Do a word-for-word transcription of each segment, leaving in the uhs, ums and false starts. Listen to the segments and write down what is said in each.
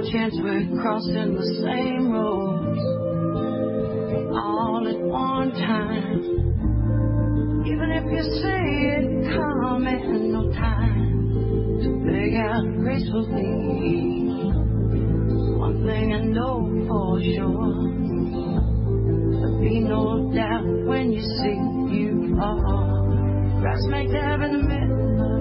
chance we're crossing the same road all at one time. Even if you say it coming, no time to beg out gracefully. One thing I know for sure, there'll be no doubt when you see you are right smack dab in the middle of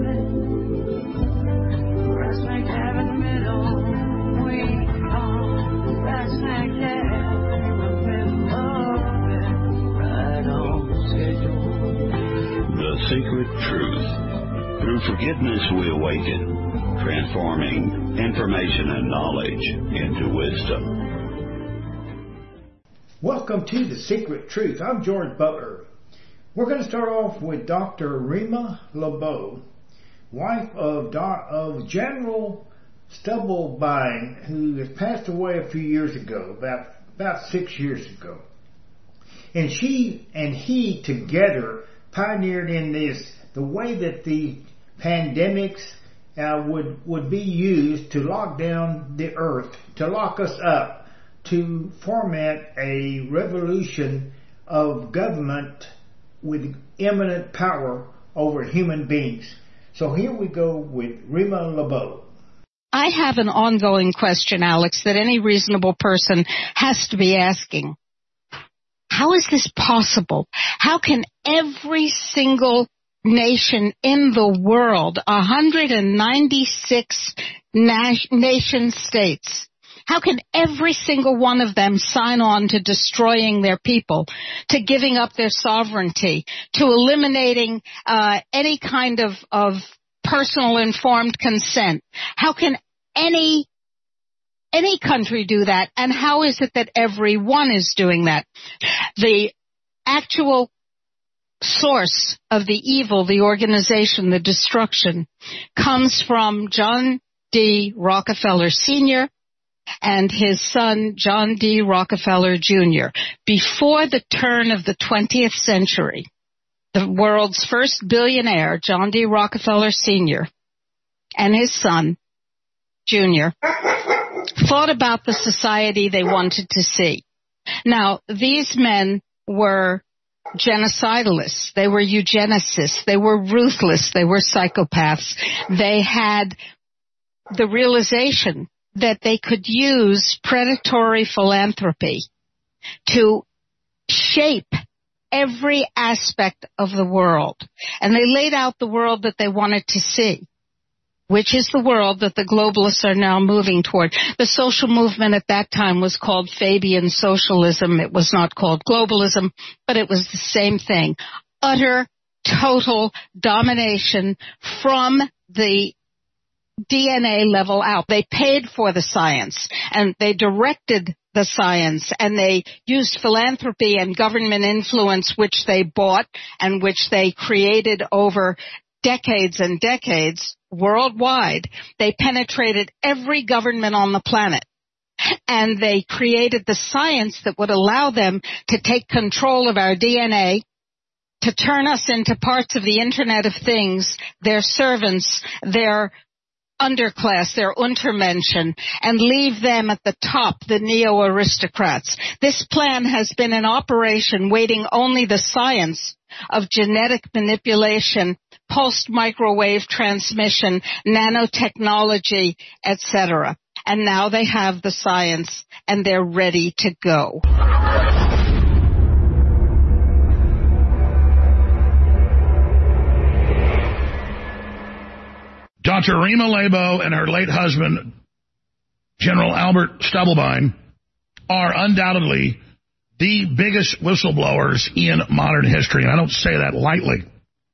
it. Right smack dab in the middle. We are right smack dab in the middle of it. Right on schedule. The Secret Truth. Through forgiveness we awaken, transforming information and knowledge into wisdom. Welcome to The Secret Truth. I'm George Butler. We're going to start off with Doctor Rima LeBeau, wife of, Do- of General Stubblebine, who has passed away a few years ago, about, about six years ago. And she and he together pioneered in this the way that the pandemics uh, would would be used to lock down the earth, to lock us up, to foment a revolution of government with eminent power over human beings. So here we go with Rima LeBeau. I have an ongoing question, Alex, that any reasonable person has to be asking. How is this possible? How can every single nation in the world, one hundred ninety-six na- nation states, how can every single one of them sign on to destroying their people, to giving up their sovereignty, to eliminating uh, any kind of, of personal informed consent? How can any any country do that? And how is it that everyone is doing that? The actual source of the evil, the organization, the destruction, comes from John D. Rockefeller Senior and his son, John D. Rockefeller Junior Before the turn of the twentieth century, the world's first billionaire, John D. Rockefeller Senior, and his son, Junior, thought about the society they wanted to see. Now, these men were genocidalists. They were eugenicists. They were ruthless. They were psychopaths. They had the realization that they could use predatory philanthropy to shape every aspect of the world. And they laid out the world that they wanted to see, which is the world that the globalists are now moving toward. The social movement at that time was called Fabian socialism. It was not called globalism, but it was the same thing. Utter, total domination from the D N A level out. They paid for the science, and they directed the science, and they used philanthropy and government influence, which they bought and which they created over decades and decades worldwide. They penetrated every government on the planet, and they created the science that would allow them to take control of our D N A, to turn us into parts of the Internet of Things, their servants, their underclass, their Untermenschen, and leave them at the top, the neo-aristocrats. This plan has been in operation, waiting only the science of genetic manipulation, pulsed microwave transmission, nanotechnology, et cetera. And now they have the science, and they're ready to go. Doctor Rima LeBeau and her late husband, General Albert Stubblebine, are undoubtedly the biggest whistleblowers in modern history, and I don't say that lightly.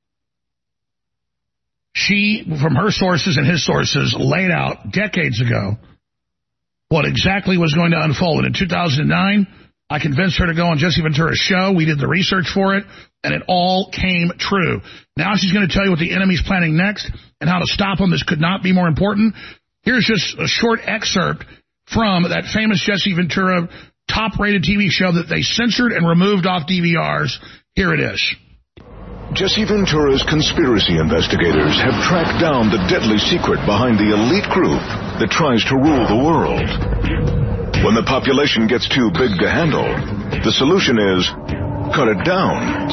She, from her sources and his sources, laid out decades ago what exactly was going to unfold. And in two thousand nine, I convinced her to go on Jesse Ventura's show. We did the research for it, and it all came true. Now she's going to tell you what the enemy's planning next and how to stop them. This could not be more important. Here's just a short excerpt from that famous Jesse Ventura top-rated T V show that they censored and removed off D V Rs. Here it is. Jesse Ventura's conspiracy investigators have tracked down the deadly secret behind the elite group that tries to rule the world. When the population gets too big to handle, the solution is cut it down.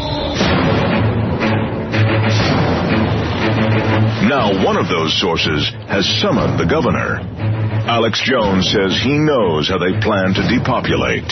Now one of those sources has summoned the governor. Alex Jones says he knows how they plan to depopulate.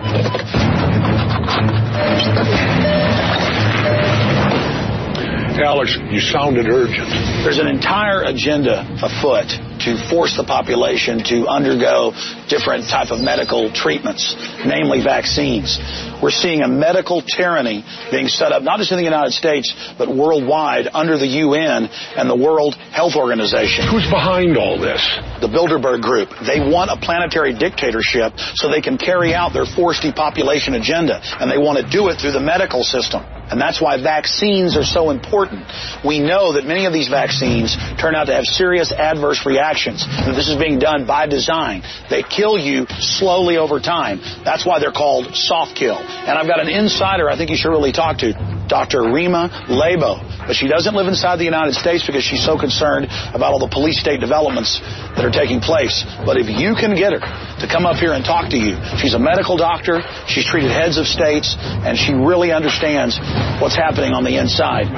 Alex, you sounded urgent. There's an entire agenda afoot to force the population to undergo different type of medical treatments, namely vaccines. We're seeing a medical tyranny being set up, not just in the United States, but worldwide under the U N and the World Health Organization. Who's behind all this? The Bilderberg Group. They want a planetary dictatorship so they can carry out their forced depopulation agenda, and they want to do it through the medical system. And that's why vaccines are so important. We know that many of these vaccines turn out to have serious adverse reactions. And this is being done by design. They kill you slowly over time. That's why they're called soft kill. And I've got an insider I think you should really talk to, Doctor Rima Lebo. But she doesn't live inside the United States because she's so concerned about all the police state developments that are taking place. But if you can get her to come up here and talk to you, she's a medical doctor, she's treated heads of states, and she really understands what's happening on the inside.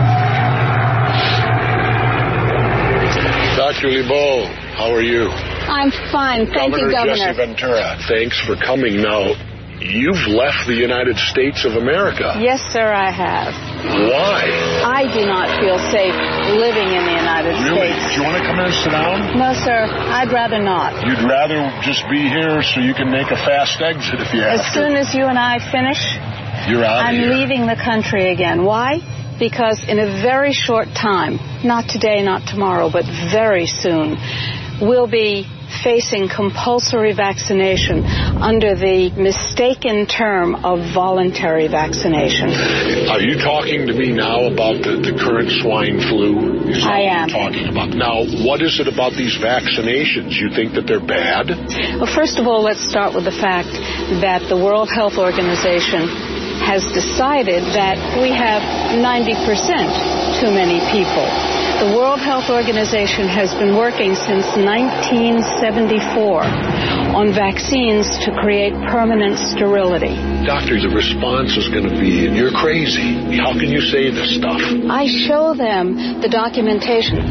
Doctor Lebo, how are you? I'm fine. Thank Governor you, Governor. Jesse Ventura, thanks for coming. Now, you've left the United States of America. Yes, sir, I have. Why? I do not feel safe living in the United Really? States. Do you want to come in and sit down? No, sir, I'd rather not. You'd rather just be here so you can make a fast exit if you have As to. soon as you and I finish, You're out I'm of here. leaving the country again. Why? Because in a very short time, not today, not tomorrow, but very soon, we'll be facing compulsory vaccination under the mistaken term of voluntary vaccination. Are you talking to me now about the, the current swine flu? Is that I what am. you're talking about. Now, what is it about these vaccinations? You think that they're bad? Well, first of all, let's start with the fact that the World Health Organization has decided that we have ninety percent too many people. The World Health Organization has been working since nineteen seventy-four on vaccines to create permanent sterility. Doctor, the response is going to be, you're crazy. How can you say this stuff? I show them the documentation.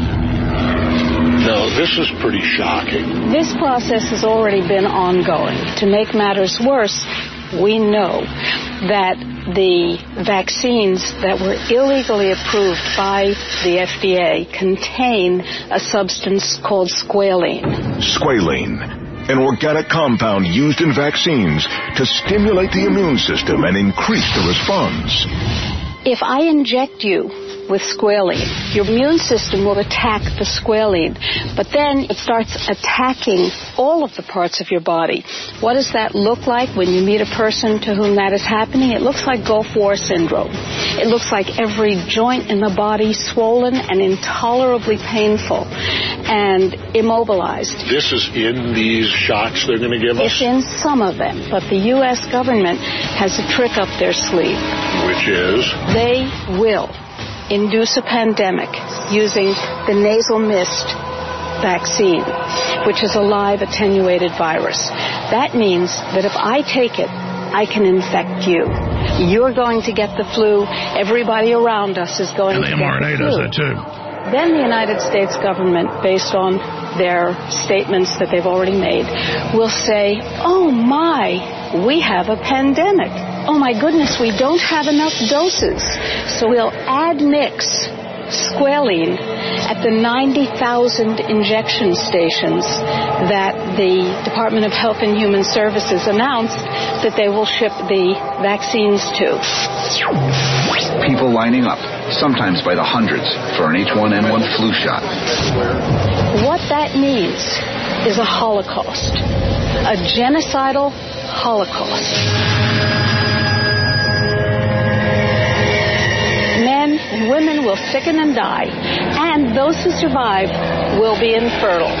No, this is pretty shocking. This process has already been ongoing. To make matters worse, we know that the vaccines that were illegally approved by the F D A contain a substance called squalene. Squalene, an organic compound used in vaccines to stimulate the immune system and increase the response. If I inject you with squalene, your immune system will attack the squalene, but then it starts attacking all of the parts of your body. What does that look like when you meet a person to whom that is happening? It looks like Gulf War syndrome. It looks like every joint in the body swollen and intolerably painful and immobilized. This is in these shots they're going to give us? It's in some of them, but the U S government has a trick up their sleeve. Which is? They will induce a pandemic using the nasal mist vaccine, which is a live attenuated virus. That means that if I take it, I can infect you. You're going to get the flu. Everybody around us is going and to the get the mRNA flu. does that too. Then the United States government, based on their statements that they've already made, will say, oh my, we have a pandemic. Oh my goodness, we don't have enough doses. So we'll admix squalene at the ninety thousand injection stations that the Department of Health and Human Services announced that they will ship the vaccines to. People lining up, sometimes by the hundreds, for an H one N one flu shot. What that means is a holocaust, a genocidal holocaust. Men and women will sicken and die, and those who survive will be infertile.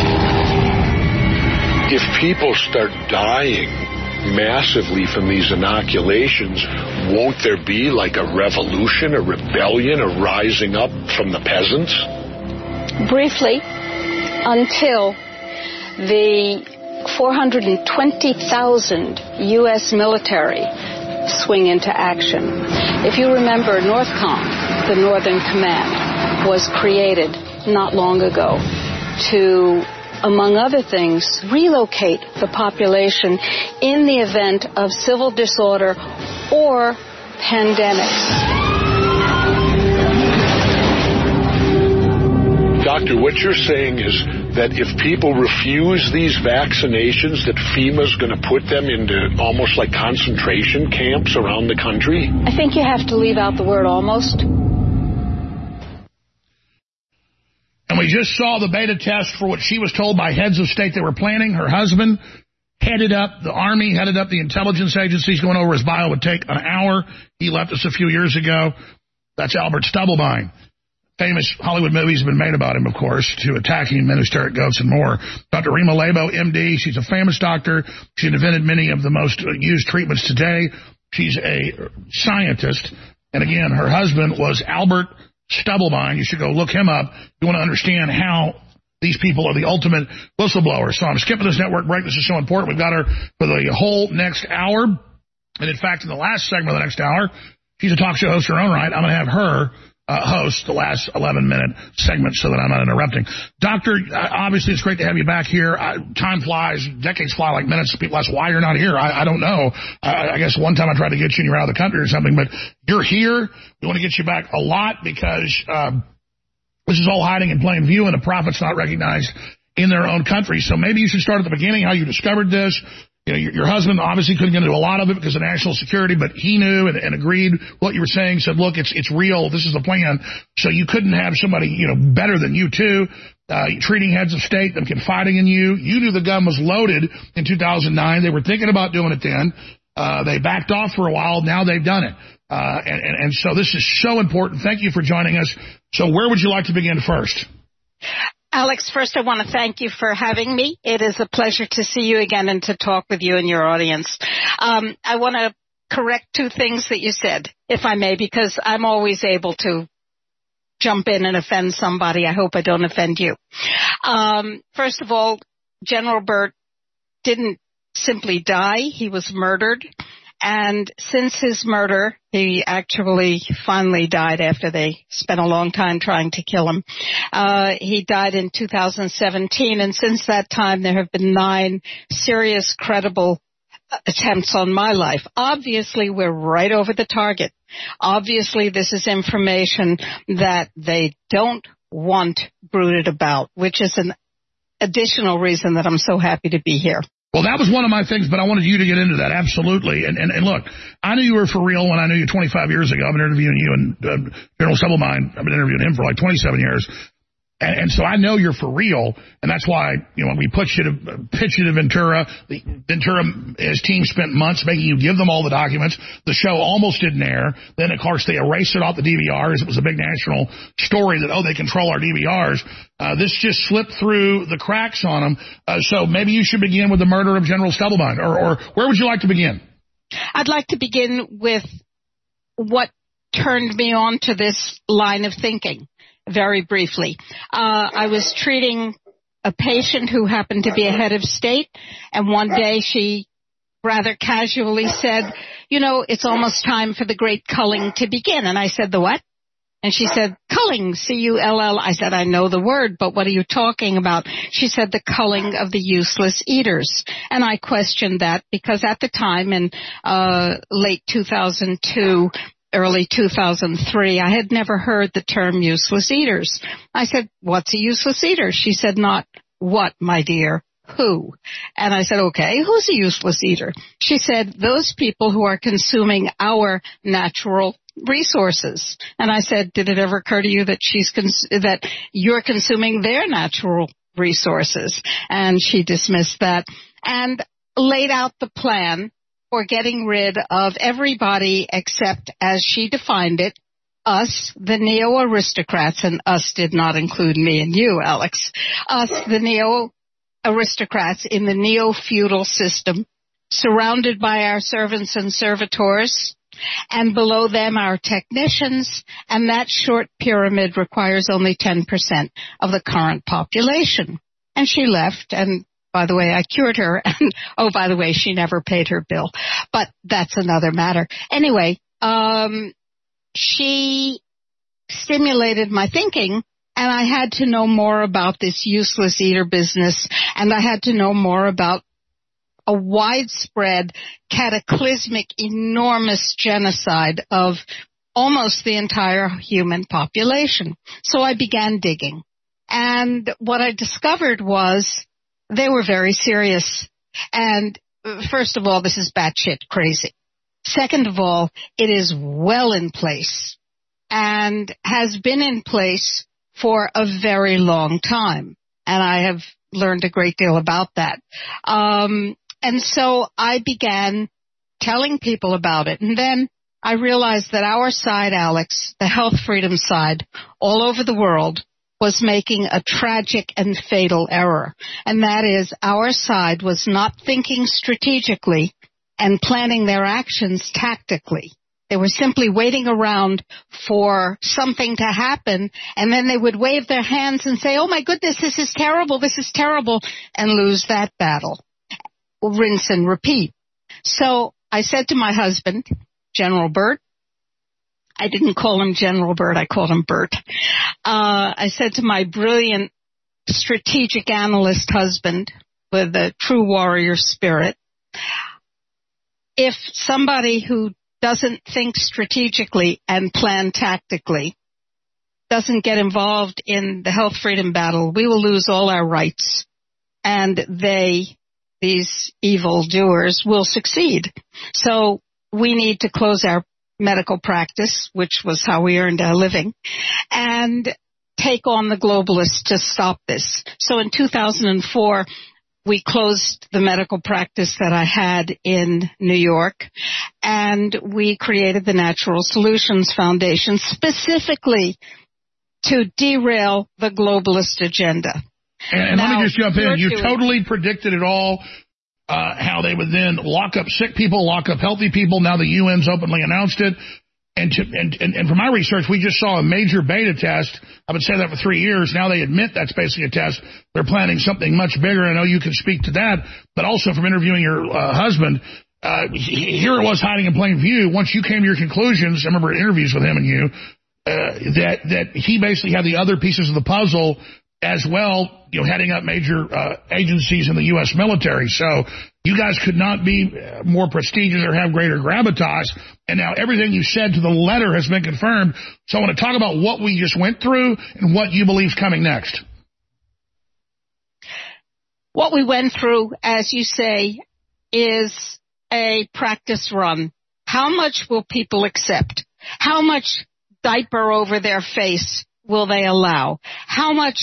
If people start dying massively from these inoculations, won't there be like a revolution, a rebellion, a rising up from the peasants? Briefly, until the four hundred twenty thousand U S military swing into action. If you remember, NORTHCOM, the Northern Command, was created not long ago to, among other things, relocate the population in the event of civil disorder or pandemics. Doctor, what you're saying is that if people refuse these vaccinations, that FEMA's going to put them into almost like concentration camps around the country? I think you have to leave out the word almost. And we just saw the beta test for what she was told by heads of state they were planning. Her husband headed up the Army, headed up the intelligence agencies. Going over his bio would take an hour. He left us a few years ago. That's Albert Stubblebine. Famous Hollywood movies have been made about him, of course, to Attacking Ministeric Goats and more. Doctor Rima Labo, M D, she's a famous doctor. She invented many of the most used treatments today. She's a scientist. And again, her husband was Albert Stubblebine. You should go look him up. You want to understand how these people are the ultimate whistleblowers. So I'm skipping this network break. This is so important. We've got her for the whole next hour. And in fact, in the last segment of the next hour, she's a talk show host in her own right. I'm going to have her Uh, host the last eleven minute segment so that I'm not interrupting. Doctor, uh, obviously it's great to have you back here. Uh, time flies, decades fly like minutes. People ask why you're not here. I, I don't know. I, I guess one time I tried to get you and you're out of the country or something, but you're here. We want to get you back a lot because uh, this is all hiding in plain view and the prophet's not recognized in their own country. So maybe you should start at the beginning, how you discovered this. You know, your, your husband obviously couldn't get into a lot of it because of national security, but he knew and, and agreed what you were saying, said, look, it's it's real. This is the plan. So you couldn't have somebody, you know, better than you two, uh, treating heads of state, them confiding in you. You knew the gun was loaded in two thousand nine. They were thinking about doing it then. Uh, they backed off for a while. Now they've done it. Uh, and, and, and so this is so important. Thank you for joining us. So where would you like to begin first? Alex, first I want to thank you for having me. It is a pleasure to see you again and to talk with you and your audience. Um, I want to correct two things that you said, if I may, because I'm always able to jump in and offend somebody. I hope I don't offend you. Um, first of all, General Burt didn't simply die. He was murdered. And since his murder, he actually finally died after they spent a long time trying to kill him. Uh, he died in two thousand seventeen, and since that time there have been nine serious, credible attempts on my life. Obviously, we're right over the target. Obviously, this is information that they don't want brooded about, which is an additional reason that I'm so happy to be here. Well, that was one of my things, but I wanted you to get into that, absolutely. And, and, and look, I knew you were for real when I knew you twenty-five years ago. I've been interviewing you and uh, General Stubblebine. I've been interviewing him for like twenty-seven years. And, and so I know you're for real, and that's why, you know, when we put you to, pitch you to Ventura, the, Ventura, his team spent months making you give them all the documents. The show almost didn't air. Then, of course, they erased it off the D V Rs. It was a big national story that, oh, they control our D V Rs. Uh, this just slipped through the cracks on them. Uh, so maybe you should begin with the murder of General Stubblebine, or, or where would you like to begin? I'd like to begin with what turned me on to this line of thinking. Very briefly, uh, I was treating a patient who happened to be a head of state, and one day she rather casually said, you know, it's almost time for the great culling to begin. And I said, the what? And she said, culling, C U L L. I said, I know the word, but what are you talking about? She said, the culling of the useless eaters. And I questioned that because at the time in uh late two thousand two, early two thousand three, I had never heard the term useless eaters. I said, what's a useless eater? She said, not what, my dear, who? And I said, okay, who's a useless eater? She said, those people who are consuming our natural resources. And I said, did it ever occur to you that she's cons- that you're consuming their natural resources? And she dismissed that and laid out the plan for getting rid of everybody except, as she defined it, us, the neo-aristocrats, and us did not include me and you, Alex, us, the neo-aristocrats in the neo-feudal system, surrounded by our servants and servitors, and below them our technicians, and that short pyramid requires only ten percent of the current population. And she left, and By the way, I cured her. And, oh, by the way, she never paid her bill. But that's another matter. Anyway, um, she stimulated my thinking, and I had to know more about this useless eater business, and I had to know more about a widespread, cataclysmic, enormous genocide of almost the entire human population. So I began digging. And what I discovered was they were very serious. And first of all, this is batshit crazy. Second of all, it is well in place and has been in place for a very long time. And I have learned a great deal about that. Um, and so I began telling people about it. And then I realized that our side, Alex, the health freedom side, all over the world, was making a tragic and fatal error. And that is, our side was not thinking strategically and planning their actions tactically. They were simply waiting around for something to happen, and then they would wave their hands and say, oh my goodness, this is terrible, this is terrible, and lose that battle. Rinse and repeat. So I said to my husband, General Bert, I didn't call him General Bert, I called him Bert. Uh, I said to my brilliant strategic analyst husband with a true warrior spirit, if somebody who doesn't think strategically and plan tactically doesn't get involved in the health freedom battle, we will lose all our rights, and they, these evil doers, will succeed. So we need to close our medical practice, which was how we earned our living, and take on the globalists to stop this. So in two thousand four, we closed the medical practice that I had in New York, and we created the Natural Solutions Foundation specifically to derail the globalist agenda. And, and now, let me just jump in. You doing, totally predicted it all. Uh, how they would then lock up sick people, lock up healthy people. Now the U N's openly announced it. And, to, and, and, and from my research, we just saw a major beta test. I've been saying that for three years. Now they admit that's basically a test. They're planning something much bigger. I know you can speak to that. But also from interviewing your uh, husband, uh, he, here it was hiding in plain view. Once you came to your conclusions, I remember interviews with him and you, uh, that, that he basically had the other pieces of the puzzle as well, you know, heading up major uh, agencies in the U S military. So you guys could not be more prestigious or have greater gravitas. And now everything you said to the letter has been confirmed. So I want to talk about what we just went through and what you believe is coming next. What we went through, as you say, is a practice run. How much will people accept? How much diaper over their face will they allow? How much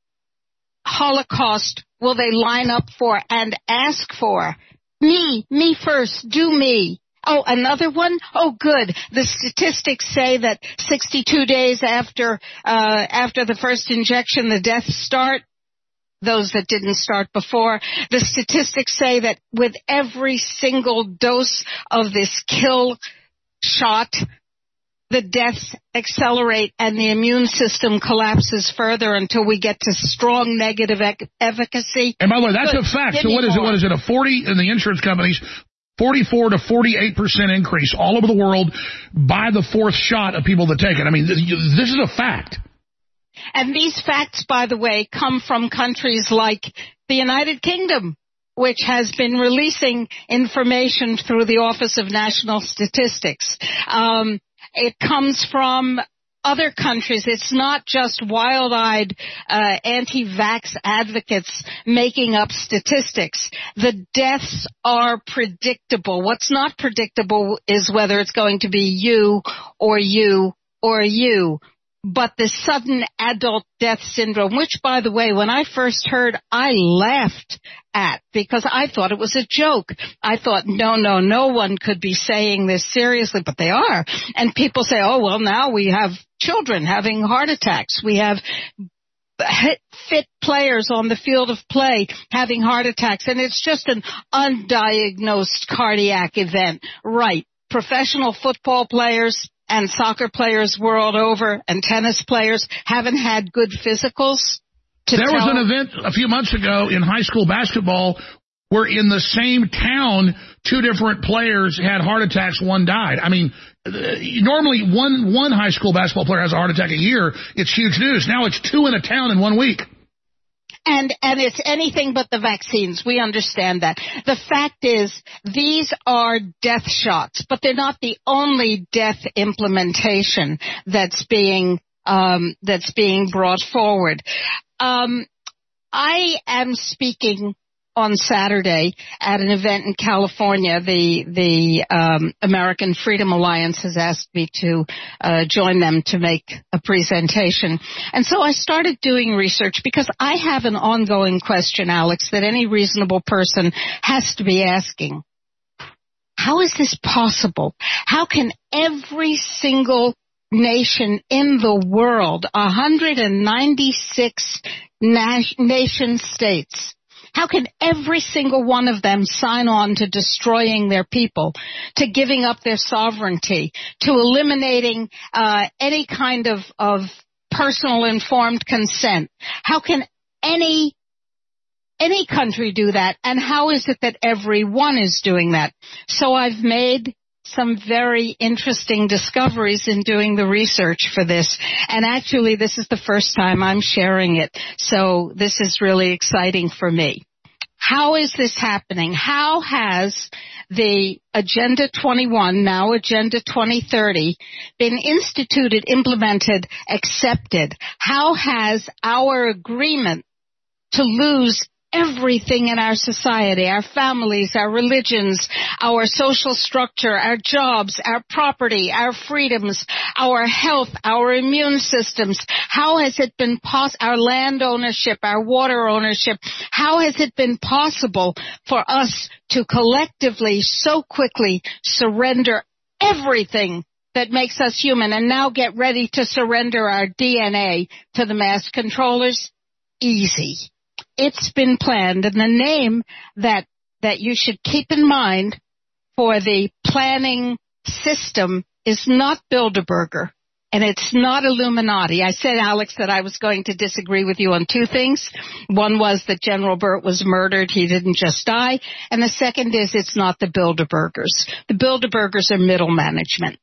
Holocaust will they line up for and ask for? Me, me first, do me. Oh, another one? Oh, good. The statistics say that sixty-two days after uh after the first injection, the deaths start. Those that didn't start before. The statistics say that with every single dose of this kill shot, the deaths accelerate and the immune system collapses further until we get to strong negative ec- efficacy. And by the way, that's Good. a fact. Give so what is more. it? What is it? A forty in the insurance companies, forty-four to forty-eight percent increase all over the world by the fourth shot of people that take it. I mean, this is a fact. And these facts, by the way, come from countries like the United Kingdom, which has been releasing information through the Office of National Statistics. Um, It comes from other countries. It's not just wild-eyed uh, anti-vax advocates making up statistics. The deaths are predictable. What's not predictable is whether it's going to be you or you or you. But the sudden adult death syndrome, which, by the way, when I first heard, I laughed at because I thought it was a joke. I thought, no, no, no one could be saying this seriously, but they are. And people say, oh, well, now we have children having heart attacks. We have fit players on the field of play having heart attacks. And it's just an undiagnosed cardiac event. Right. Professional football players and soccer players world over and tennis players haven't had good physicals. to There tell... was an event a few months ago in high school basketball where in the same town, two different players had heart attacks, one died. I mean, normally one one high school basketball player has a heart attack a year. It's huge news. Now it's two in a town in one week. And and it's anything but the vaccines. We understand that. The fact is, these are death shots, but they're not the only death implementation that's being um, that's being brought forward. Um, I am speaking on Saturday at an event in California. The the um, American Freedom Alliance has asked me to uh, join them to make a presentation. And so I started doing research because I have an ongoing question, Alex, that any reasonable person has to be asking. How is this possible? How can every single nation in the world, one hundred ninety-six na- nation states, how can every single one of them sign on to destroying their people, to giving up their sovereignty, to eliminating uh, any kind of, of personal informed consent? How can any any country do that? And how is it that everyone is doing that? So I've made some very interesting discoveries in doing the research for this. And actually, this is the first time I'm sharing it. So this is really exciting for me. How is this happening? How has the Agenda twenty-one, now Agenda twenty thirty, been instituted, implemented, accepted? How has our agreement to lose everything in our society, our families, our religions, our social structure, our jobs, our property, our freedoms, our health, our immune systems, how has it been pos- our land ownership, our water ownership, how has it been possible for us to collectively so quickly surrender everything that makes us human and now get ready to surrender our D N A to the mass controllers? Easy. It's been planned, and the name that that you should keep in mind for the planning system is not Bilderberger, and it's not Illuminati. I said, Alex, that I was going to disagree with you on two things. One was that General Burt was murdered. He didn't just die. And the second is it's not the Bilderbergers. The Bilderbergers are middle management.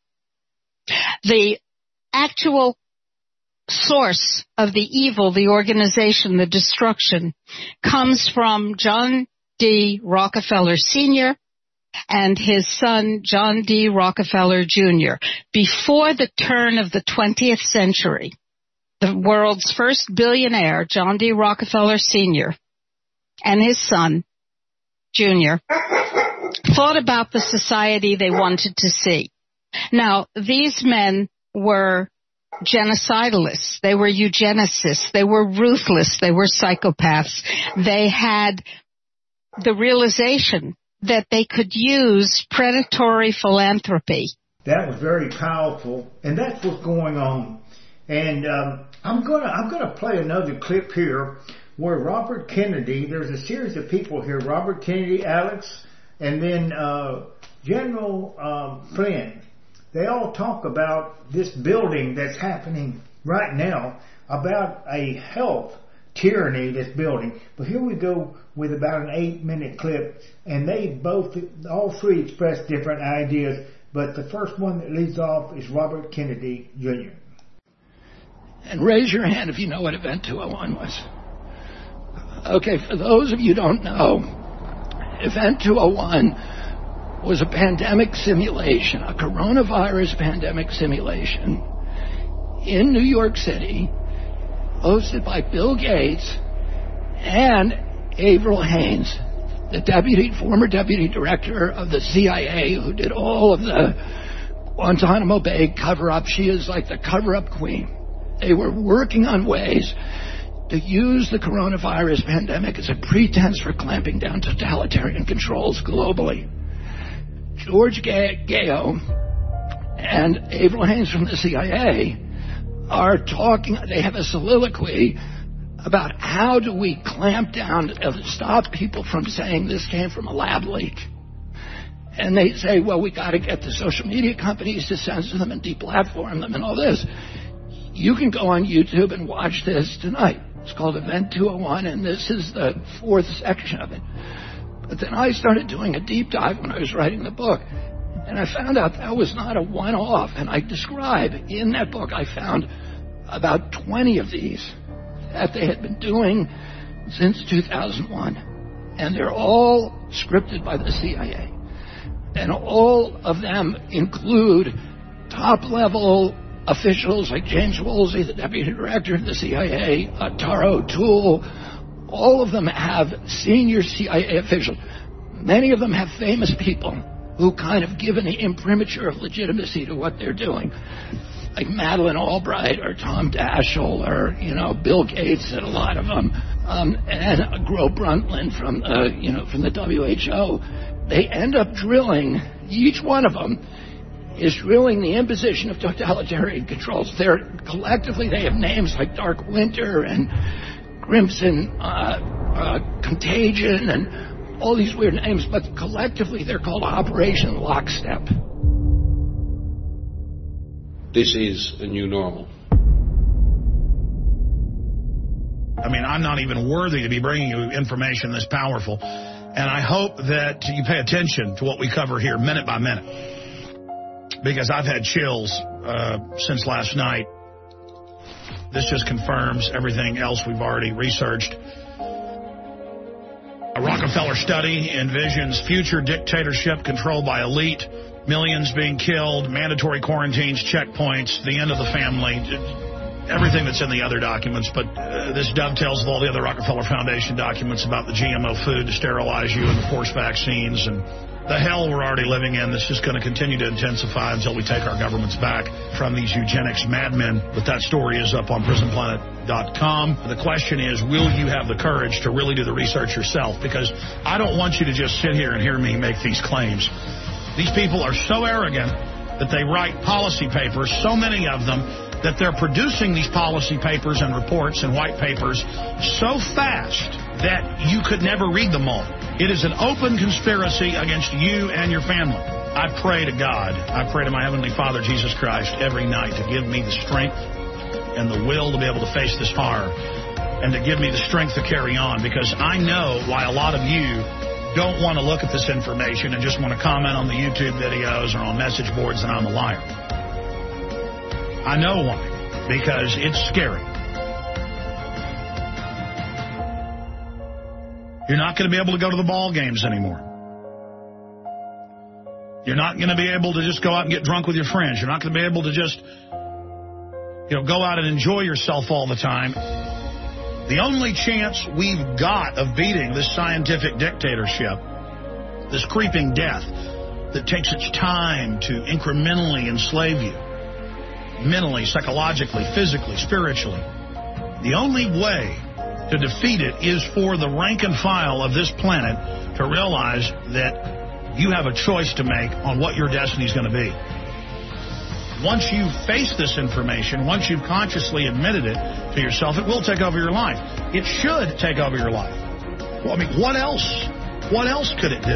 The actual source of the evil, the organization, the destruction, comes from John D. Rockefeller Senior and his son, John D. Rockefeller Junior Before the turn of the twentieth century, the world's first billionaire, John D. Rockefeller Senior and his son, Junior, thought about the society they wanted to see. Now, these men were genocidalists. They were eugenicists. They were ruthless. They were psychopaths. They had the realization that they could use predatory philanthropy. That was very powerful, and that's what's going on. And um, I'm gonna I'm gonna play another clip here where Robert Kennedy. There's a series of people here: Robert Kennedy, Alex, and then uh, General um, Flynn. They all talk about this building that's happening right now, about a health tyranny that's building. But here we go with about an eight-minute clip, and they both, all three express different ideas, but the first one that leads off is Robert Kennedy Junior And raise your hand if you know what Event two oh one was. Okay, for those of you who don't know, Event two oh one was a pandemic simulation, a coronavirus pandemic simulation in New York City, hosted by Bill Gates and Avril Haines, the deputy, former deputy director of the C I A, who did all of the Guantanamo Bay cover-up. She is like the cover-up queen. They were working on ways to use the coronavirus pandemic as a pretense for clamping down totalitarian controls globally. George Gao and Avril Haines from the C I A are talking, they have a soliloquy about how do we clamp down to stop people from saying this came from a lab leak. And they say, well, we got to get the social media companies to censor them and deplatform them and all this. You can go on YouTube and watch this tonight. It's called Event two oh one, and this is the fourth section of it. But then I started doing a deep dive when I was writing the book, and I found out that was not a one-off. And I describe in that book, I found about twenty of these that they had been doing since two thousand one. And they're all scripted by the C I A. And all of them include top-level officials like James Woolsey, the deputy director of the C I A, uh, Tara O'Toole. All of them have senior C I A officials. Many of them have famous people who kind of give an imprimatur of legitimacy to what they're doing, like Madeleine Albright or Tom Daschle or, you know, Bill Gates and a lot of them, um, and Gro Brundtland from, uh, you know, from the W H O. They end up drilling, each one of them is drilling the imposition of totalitarian controls. They're collectively, they have names like Dark Winter and Crimson uh, uh, Contagion and all these weird names, but collectively they're called Operation Lockstep. This is a new normal. I mean, I'm not even worthy to be bringing you information this powerful, and I hope that you pay attention to what we cover here minute by minute, because I've had chills uh, since last night. This just confirms everything else we've already researched. A Rockefeller study envisions future dictatorship controlled by elite, millions being killed, mandatory quarantines, checkpoints, the end of the family, everything that's in the other documents. But uh, this dovetails with all the other Rockefeller Foundation documents about the G M O food to sterilize you and the forced vaccines and the hell we're already living in. This is going to continue to intensify until we take our governments back from these eugenics madmen. But that story is up on prison planet dot com. The question is, will you have the courage to really do the research yourself? Because I don't want you to just sit here and hear me make these claims. These people are so arrogant that they write policy papers, so many of them, that they're producing these policy papers and reports and white papers so fast that you could never read them all. It is an open conspiracy against you and your family. I pray to God, I pray to my Heavenly Father, Jesus Christ, every night to give me the strength and the will to be able to face this horror and to give me the strength to carry on, because I know why a lot of you don't want to look at this information and just want to comment on the YouTube videos or on message boards that I'm a liar. I know why, because it's scary. You're not going to be able to go to the ball games anymore. You're not going to be able to just go out and get drunk with your friends. You're not going to be able to just, you know, go out and enjoy yourself all the time. The only chance we've got of beating this scientific dictatorship, this creeping death that takes its time to incrementally enslave you, mentally, psychologically, physically, spiritually, the only way to defeat it is for the rank and file of this planet to realize that you have a choice to make on what your destiny is going to be. Once you face this information, once you've consciously admitted it to yourself, it will take over your life. It should take over your life. Well, I mean, what else? What else could it do?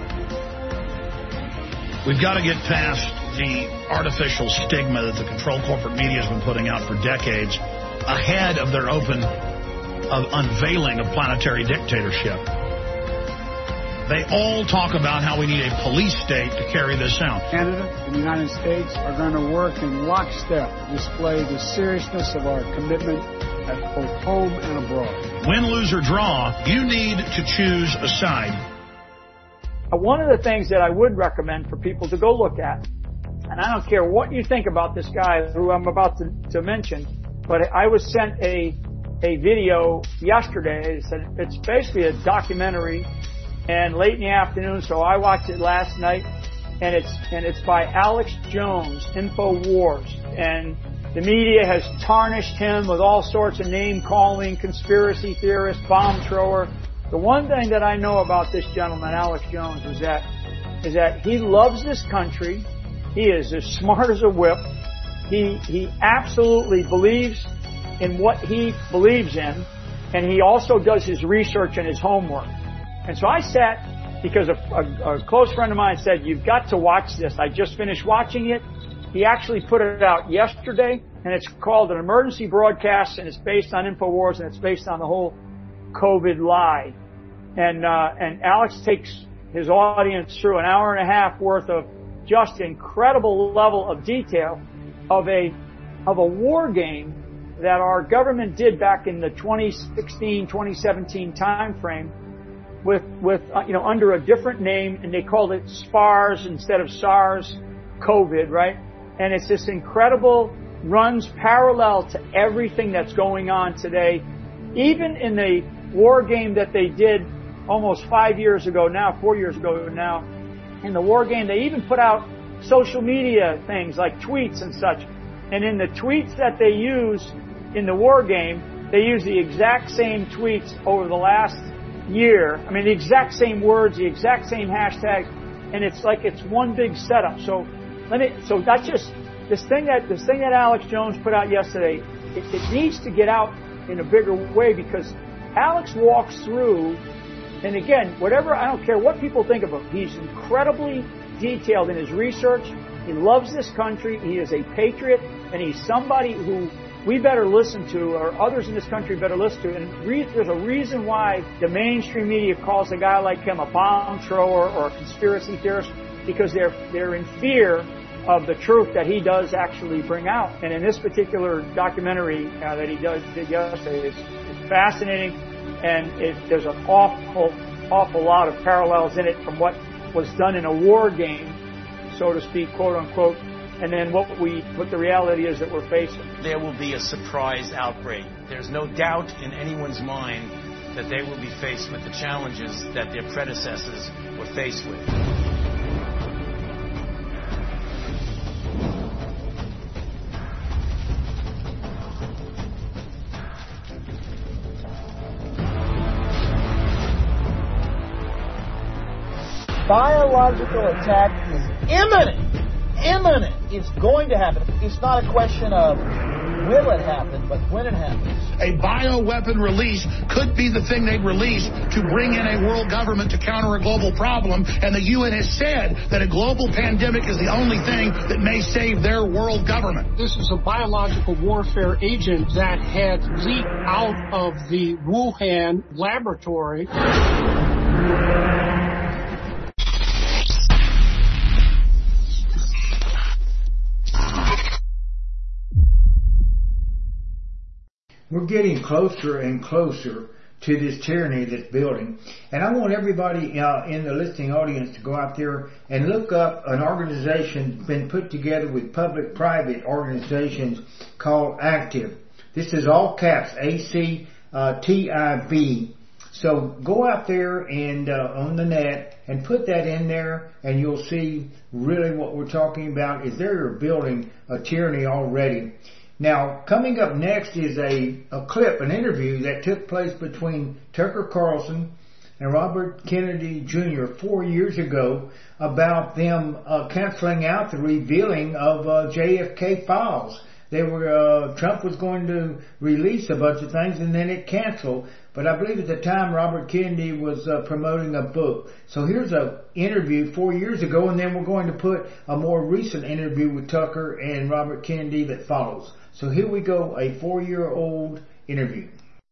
We've got to get past the artificial stigma that the controlled corporate media has been putting out for decades ahead of their open of unveiling of planetary dictatorship. They all talk about how we need a police state to carry this out. Canada and the United States are going to work in lockstep to display the seriousness of our commitment at both home and abroad. Win, lose, or draw, you need to choose a side. One of the things that I would recommend for people to go look at, and I don't care what you think about this guy who I'm about to, to mention, but I was sent a a video yesterday. It's, a, it's basically a documentary, and late in the afternoon, so I watched it last night, and it's and it's by Alex Jones, InfoWars, and the media has tarnished him with all sorts of name-calling, conspiracy theorist, bomb thrower. The one thing that I know about this gentleman, Alex Jones, is that is that he loves this country. He is as smart as a whip. He he absolutely believes in what he believes in, and he also does his research and his homework. And so I sat, because a, a, a close friend of mine said, you've got to watch this. I just finished watching it. He actually put it out yesterday. and it's called an emergency broadcast, and it's based on InfoWars, and it's based on the whole COVID lie. And uh, and Alex takes his audience through an hour and a half worth of just incredible level of detail of a of a war game that our government did back in the twenty sixteen, twenty seventeen time frame with with uh, you know under a different name, and they called it SPARS instead of SARS COVID, right? And it's this incredible, runs parallel to everything that's going on today. Even in the war game that they did almost five years ago now, four years ago now, in the war game, they even put out social media things like tweets and such. And in the tweets that they use in the war game, they use the exact same tweets over the last year. I mean, the exact same words, the exact same hashtags, and it's like it's one big setup. So let me. So that's just this thing that this thing that Alex Jones put out yesterday. It, it needs to get out in a bigger way, because Alex walks through. And again, whatever, I don't care what people think of him, he's incredibly detailed in his research. He loves this country. He is a patriot, and he's somebody who we better listen to, or others in this country better listen to. And re- there's a reason why the mainstream media calls a guy like him a bomb thrower or a conspiracy theorist, because they're they're in fear of the truth that he does actually bring out. And in this particular documentary uh, that he does, did yesterday, it's, it's fascinating. And it, there's an awful, awful lot of parallels in it from what was done in a war game, so to speak, quote unquote, and then what we, what the reality is that we're facing. There will be a surprise outbreak. There's no doubt in anyone's mind that they will be faced with the challenges that their predecessors were faced with. Biological attack is imminent. Imminent. It's going to happen. It's not a question of will it happen, but when it happens. A bioweapon release could be the thing they'd release to bring in a world government to counter a global problem, and the U N has said that a global pandemic is the only thing that may save their world government. This is a biological warfare agent that had leaked out of the Wuhan laboratory. We're getting closer and closer to this tyranny that's building. And I want everybody uh, in the listening audience to go out there and look up an organization been put together with public-private organizations called ACTIV. This is all caps, A C T I V. So go out there and uh, on the net and put that in there, and you'll see really what we're talking about is they're building a tyranny already. Now, coming up next is a, a clip, an interview that took place between Tucker Carlson and Robert Kennedy Junior four years ago about them uh, canceling out the revealing of uh, J F K files. They were uh, Trump was going to release a bunch of things, and then it canceled. But I believe at the time Robert Kennedy was uh, promoting a book. So here's an interview four years ago, and then we're going to put a more recent interview with Tucker and Robert Kennedy that follows. So here we go, a four-year-old interview.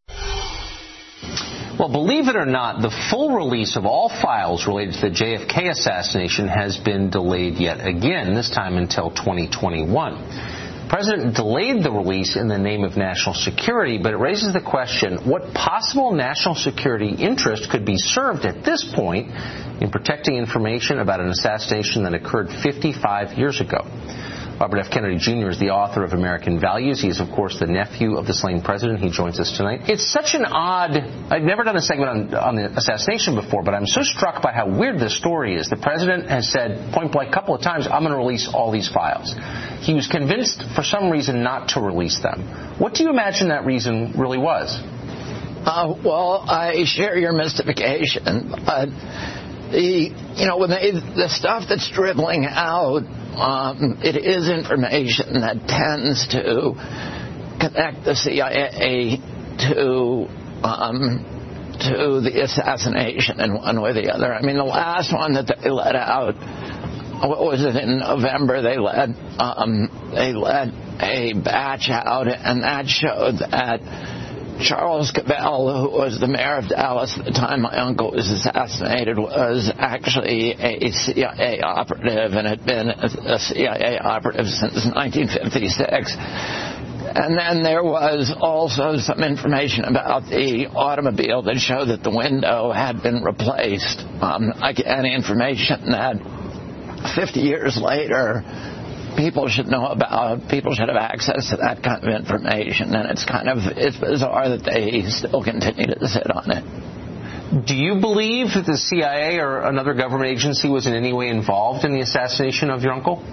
Well, believe it or not, the full release of all files related to the J F K assassination has been delayed yet again, this time until twenty twenty-one. The president delayed the release in the name of national security, but it raises the question, what possible national security interest could be served at this point in protecting information about an assassination that occurred fifty-five years ago? Robert F. Kennedy Junior is the author of American Values. He is, of course, the nephew of the slain president. He joins us tonight. It's such an odd... I've never done a segment on, on the assassination before, but I'm so struck by how weird this story is. The president has said point blank a couple of times, I'm going to release all these files. He was convinced for some reason not to release them. What do you imagine that reason really was? Uh, well, I share your mystification. But the, you know, when they, the stuff that's dribbling out, Um, it is information that tends to connect the C I A to um, to the assassination in one way or the other. I mean, the last one that they let out what was it, in November, they let, um, they let a batch out, and that showed that Charles Cavell, who was the mayor of Dallas at the time my uncle was assassinated, was actually a C I A operative and had been a C I A operative since nineteen fifty-six. And then there was also some information about the automobile that showed that the window had been replaced. Um, again, information that fifty years later, people should know about, people should have access to that kind of information, and it's kind of, it's bizarre that they still continue to sit on it. Do you believe that the C I A or another government agency was in any way involved in the assassination of your uncle?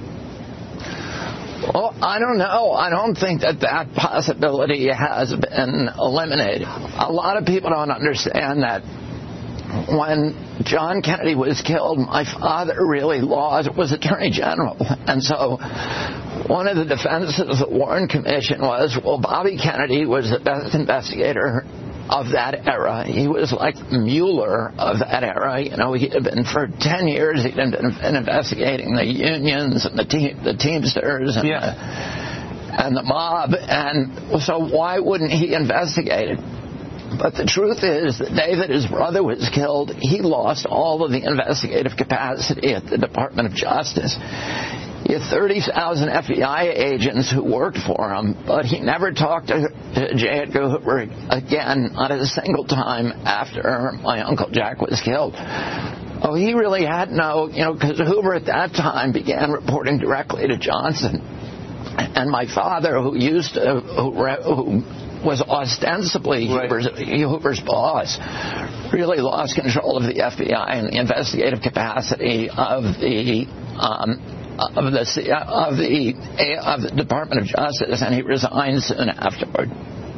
Well, I don't know. I don't think that that possibility has been eliminated. A lot of people don't understand that when John Kennedy was killed, my father really lost, was Attorney General. And so one of the defenses of the Warren Commission was, well, Bobby Kennedy was the best investigator of that era. He was like Mueller of that era. You know, he had been for ten years, he'd been, been investigating the unions and the, team, the Teamsters and, yeah. the, and the mob. And so why wouldn't he investigate it? But the truth is that day that his brother was killed, he lost all of the investigative capacity at the Department of Justice. He had thirty thousand F B I agents who worked for him, but he never talked to, to J. Edgar Hoover again, not a single time after my Uncle Jack was killed. Oh, he really had no, you know, because Hoover at that time began reporting directly to Johnson. And my father, who used to, who, who was ostensibly right. Hoover's, Hoover's boss, really lost control of the F B I and the investigative capacity of the um, of the of the of the Department of Justice, and he resigned soon afterward.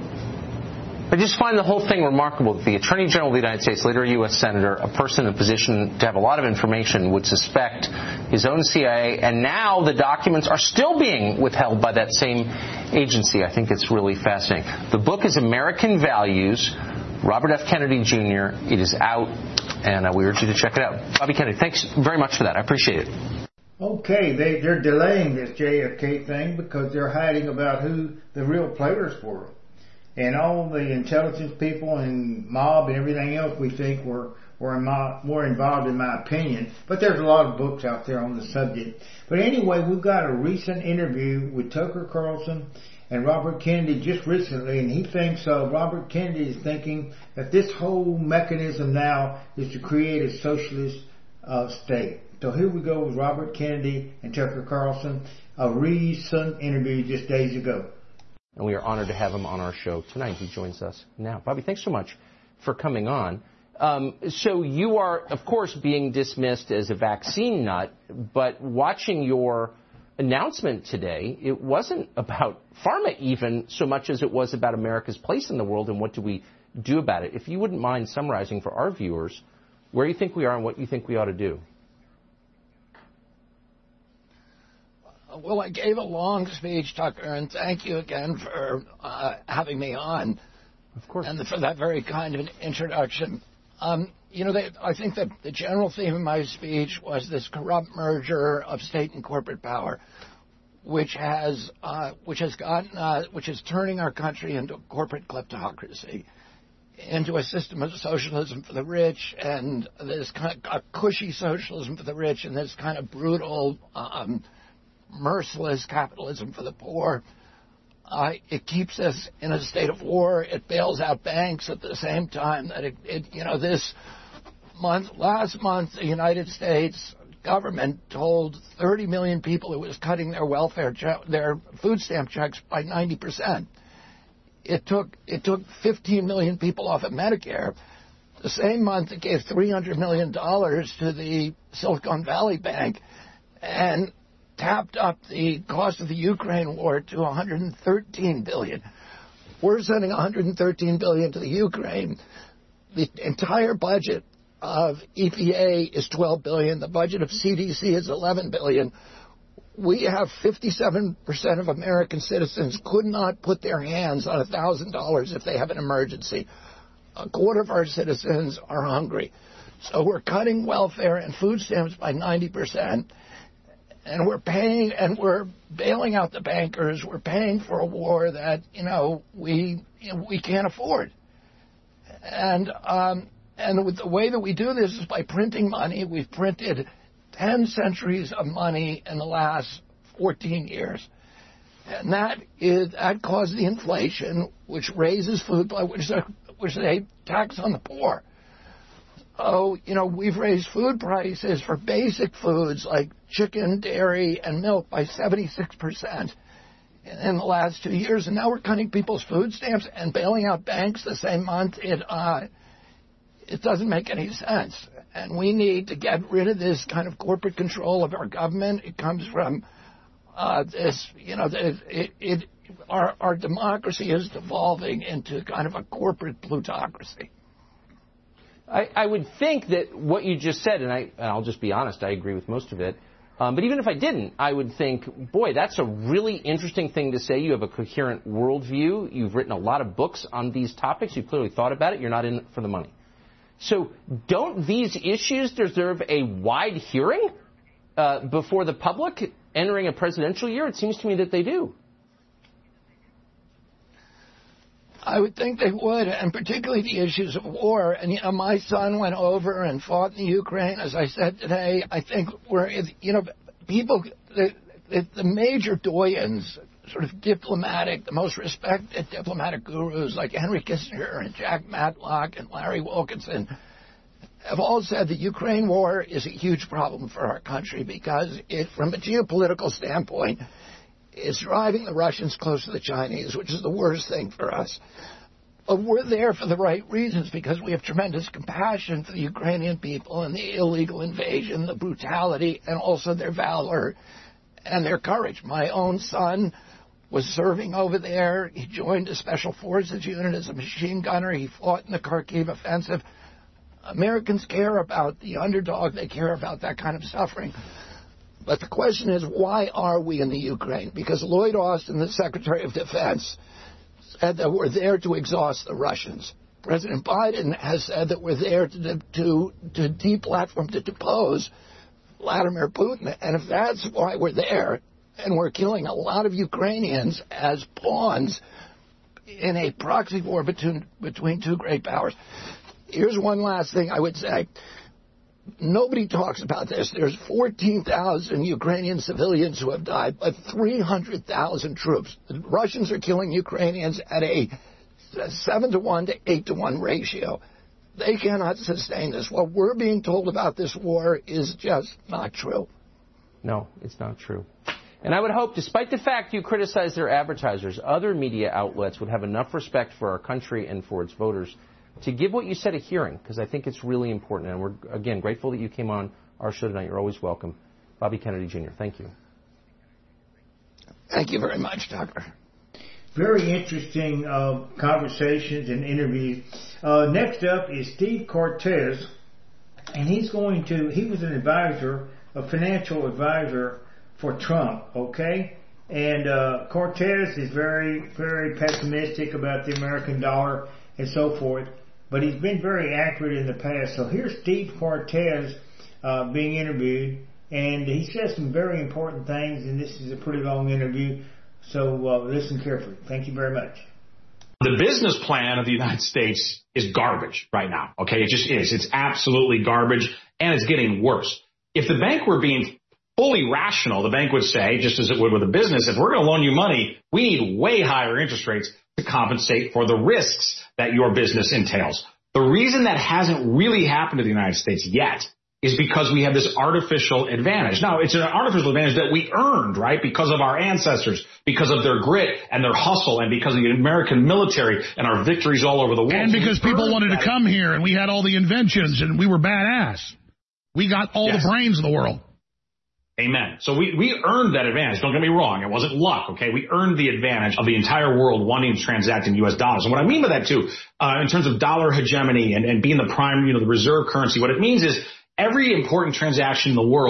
I just find the whole thing remarkable that the Attorney General of the United States, later a U S Senator, a person in a position to have a lot of information, would suspect his own C I A, and now the documents are still being withheld by that same agency. I think it's really fascinating. The book is American Values, Robert F. Kennedy Junior It is out, and uh, we urge you to check it out. Bobby Kennedy, thanks very much for that. I appreciate it. Okay, they, they're delaying this J F K thing because they're hiding about who the real players were. And all the intelligence people and mob and everything else we think were, were more involved, in my opinion. But there's a lot of books out there on the subject. But anyway, we've got a recent interview with Tucker Carlson and Robert Kennedy just recently, and he thinks, uh, Robert Kennedy is thinking that this whole mechanism now is to create a socialist uh, state. So here we go with Robert Kennedy and Tucker Carlson, a recent interview just days ago. And we are honored to have him on our show tonight. He joins us now. Bobby, thanks so much for coming on. Um, so you are, of course, being dismissed as a vaccine nut, but watching your announcement today, it wasn't about pharma even so much as it was about America's place in the world and what do we do about it. If you wouldn't mind summarizing for our viewers where you think we are and what you think we ought to do. Well, I gave a long speech, Tucker, and thank you again for uh, having me on. Of course. And for that very kind of an introduction. Um, you know, they, I think that the general theme of my speech was this corrupt merger of state and corporate power, which has uh, which has gotten uh, which is turning our country into a corporate kleptocracy, into a system of socialism for the rich, and this kind of a cushy socialism for the rich, and this kind of brutal, um, merciless capitalism for the poor. Uh, it keeps us in a state of war. It bails out banks at the same time that it, it, you know, this month, last month, the United States government told thirty million people it was cutting their welfare, che- their food stamp checks by ninety percent. It took, it took fifteen million people off of Medicare. The same month, it gave three hundred million dollars to the Silicon Valley Bank and tapped up the cost of the Ukraine war to one hundred thirteen billion dollars. We're sending one hundred thirteen billion dollars to the Ukraine. The entire budget of E P A is twelve billion dollars. The budget of C D C is eleven billion dollars. We have fifty-seven percent of American citizens could not put their hands on one thousand dollars if they have an emergency. A quarter of our citizens are hungry. So we're cutting welfare and food stamps by ninety percent. And we're paying, and we're bailing out the bankers. We're paying for a war that, you know, we you know, we can't afford. And um, and with the way that we do this is by printing money. We've printed ten centuries of money in the last fourteen years. And that is that caused the inflation, which raises food prices, which is a, which is a tax on the poor. Oh, you know, we've raised food prices for basic foods like chicken, dairy, and milk by seventy-six percent in the last two years. And now we're cutting people's food stamps and bailing out banks the same month. It, uh, it doesn't make any sense. And we need to get rid of this kind of corporate control of our government. It comes from uh, this, you know, it, it, our, our democracy is devolving into kind of a corporate plutocracy. I, I would think that what you just said, and, I, and I'll just be honest, I agree with most of it, um, but even if I didn't, I would think, boy, that's a really interesting thing to say. You have a coherent worldview. You've written a lot of books on these topics. You've clearly thought about it. You're not in it for the money. So don't these issues deserve a wide hearing uh, before the public entering a presidential year? It seems to me that they do. I would think they would, and particularly the issues of war. And, you know, my son went over and fought in the Ukraine. As I said today, I think we're, you know, people, the, the, the major doyens, sort of diplomatic, the most respected diplomatic gurus like Henry Kissinger and Jack Matlock and Larry Wilkinson have all said the Ukraine war is a huge problem for our country because it, from a geopolitical standpoint, it's driving the Russians close to the Chinese, which is the worst thing for us. But we're there for the right reasons because we have tremendous compassion for the Ukrainian people and the illegal invasion, the brutality, and also their valor and their courage. My own son was serving over there. He joined a special forces unit as a machine gunner. He fought in the Kharkiv offensive. Americans care about the underdog. They care about that kind of suffering. But the question is, why are we in the Ukraine? Because Lloyd Austin, the Secretary of Defense, said that we're there to exhaust the Russians. President Biden has said that we're there to to, to deplatform, to depose Vladimir Putin. And if that's why we're there, and we're killing a lot of Ukrainians as pawns in a proxy war between, between two great powers. Here's one last thing I would say. Nobody talks about this. There's fourteen thousand Ukrainian civilians who have died, but three hundred thousand troops. The Russians are killing Ukrainians at a seven to one to eight to one ratio. They cannot sustain this. What we're being told about this war is just not true. No, it's not true. And I would hope, despite the fact you criticize their advertisers, other media outlets would have enough respect for our country and for its voters to give what you said a hearing, because I think it's really important. And we're, again, grateful that you came on our show tonight. You're always welcome. Bobby Kennedy Junior, thank you. Thank you very much, Tucker. Very interesting uh, conversations and interviews. Uh, next up is Steve Cortes, and he's going to, he was an advisor, a financial advisor for Trump, okay? And uh, Cortes is very, very pessimistic about the American dollar and so forth. But he's been very accurate in the past. So here's Steve Cortes uh, being interviewed, and he says some very important things, and this is a pretty long interview, so uh, listen carefully. Thank you very much. The business plan of the United States is garbage right now, okay? It just is. It's absolutely garbage, and it's getting worse. If the bank were being fully rational, the bank would say, just as it would with a business, if we're going to loan you money, we need way higher interest rates to compensate for the risks that your business entails. The reason that hasn't really happened to the United States yet is because we have this artificial advantage. Now, it's an artificial advantage that we earned, right, because of our ancestors, because of their grit and their hustle, and because of the American military and our victories all over the world. And because people wanted to come here, and we had all the inventions, and we were badass. We got all yes. the brains in the world. Amen. So we, we earned that advantage. Don't get me wrong. It wasn't luck, okay? We earned the advantage of the entire world wanting to transact in U S dollars. And what I mean by that, too, uh, in terms of dollar hegemony and, and being the prime, you know, the reserve currency, what it means is every important transaction in the world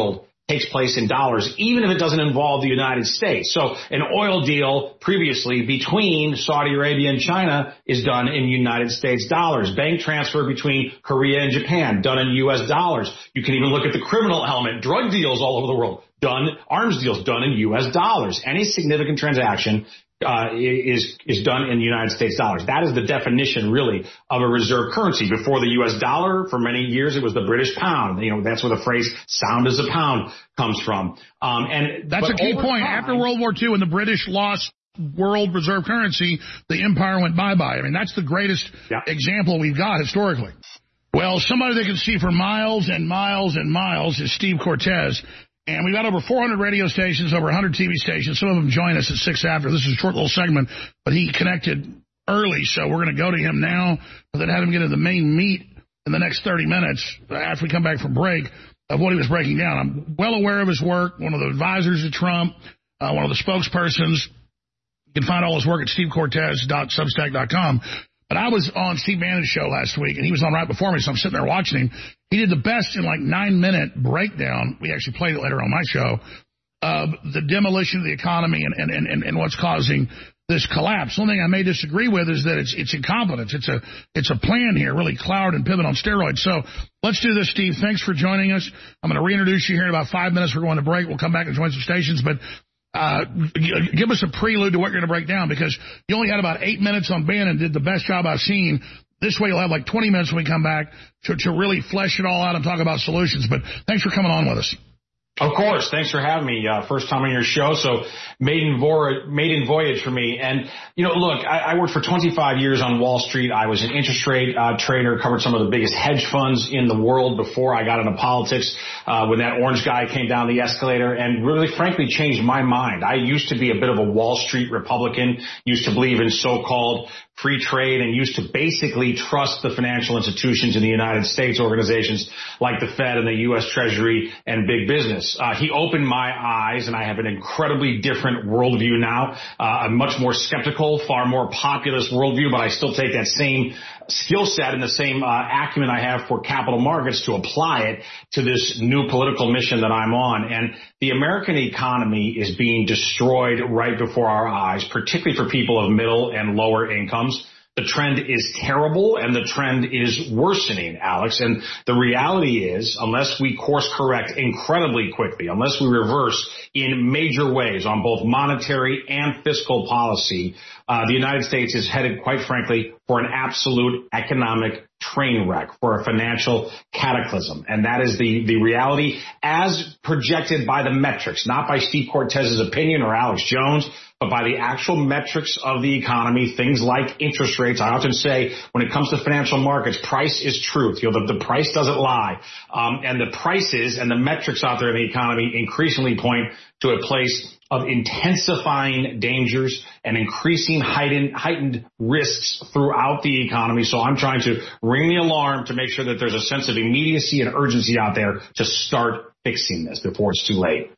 takes place in dollars, even if it doesn't involve the United States. So an oil deal previously between Saudi Arabia and China is done in United States dollars. Bank transfer between Korea and Japan, done in U S dollars. You can even look at the criminal element, drug deals all over the world, done, arms deals done in U S dollars. Any significant transaction Uh, is is done in the United States dollars. That is the definition, really, of a reserve currency. Before the U S dollar, for many years, it was the British pound. You know, that's where the phrase "sound as a pound" comes from. Um, and that's a key point. Time, After World War Two, when the British lost world reserve currency, the empire went bye-bye. I mean, that's the greatest yeah. example we've got historically. Well, somebody that can see for miles and miles and miles is Steve Cortes. And we've got over four hundred radio stations, over one hundred T V stations. Some of them join us at six after. This is a short little segment, but he connected early, so we're going to go to him now, but then have him get into the main meat in the next thirty minutes after we come back from break of what he was breaking down. I'm well aware of his work, one of the advisors of Trump, uh, one of the spokespersons. You can find all his work at steve cortes dot substack dot com. But I was on Steve Bannon's show last week, and he was on right before me, so I'm sitting there watching him. He did the best in like nine-minute breakdown. We actually played it later on my show, of the demolition of the economy and, and, and, and what's causing this collapse. One thing I may disagree with is that it's it's incompetence. It's a it's a plan here, really Cloud and Pivot on steroids. So let's do this, Steve. Thanks for joining us. I'm going to reintroduce you here in about five minutes. We're going to break. We'll come back and join some stations, but Uh, give us a prelude to what you're going to break down, because you only had about eight minutes on Bannon, did the best job I've seen. This way you'll have like twenty minutes when we come back to, to really flesh it all out and talk about solutions. But thanks for coming on with us. Of course. Thanks for having me. Uh, first time on your show, so maiden, vo- maiden voyage for me. And, you know, look, I, I worked for twenty-five years on Wall Street. I was an interest rate uh, trader, covered some of the biggest hedge funds in the world before I got into politics, uh, when that orange guy came down the escalator, and really, frankly, changed my mind. I used to be a bit of a Wall Street Republican, used to believe in so-called free trade, and used to basically trust the financial institutions in the United States, organizations like the Fed and the U S Treasury and big business. Uh, he opened my eyes, and I have an incredibly different worldview now, uh, a much more skeptical, far more populist worldview, but I still take that same skill set and the same uh, acumen I have for capital markets to apply it to this new political mission that I'm on. And the American economy is being destroyed right before our eyes, particularly for people of middle and lower incomes. The trend is terrible, and the trend is worsening, Alex. And the reality is, unless we course correct incredibly quickly, unless we reverse in major ways on both monetary and fiscal policy, uh, the United States is headed, quite frankly, for an absolute economic train wreck, for a financial cataclysm. And that is the, the reality as projected by the metrics, not by Steve Cortes's opinion or Alex Jones, but by the actual metrics of the economy, things like interest rates. I often say when it comes to financial markets, price is truth. You know, the, the price doesn't lie. Um, and the prices and the metrics out there in the economy increasingly point to a place of intensifying dangers and increasing heightened, heightened risks throughout the economy. So I'm trying to ring the alarm to make sure that there's a sense of immediacy and urgency out there to start fixing this before it's too late.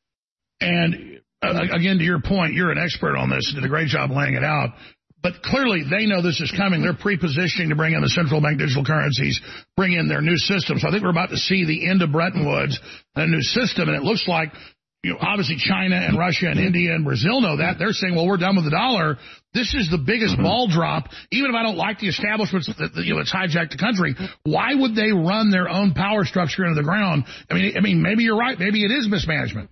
And Uh, again, to your point, you're an expert on this, did a great job laying it out. But clearly, they know this is coming. They're pre-positioning to bring in the central bank digital currencies, bring in their new system. So I think we're about to see the end of Bretton Woods and a new system. And it looks like, you know, obviously China and Russia and India and Brazil know that. They're saying, well, we're done with the dollar. This is the biggest ball drop. Even if I don't like the establishments that, you know, it's hijacked the country, why would they run their own power structure into the ground? I mean, I mean, maybe you're right. Maybe it is mismanagement.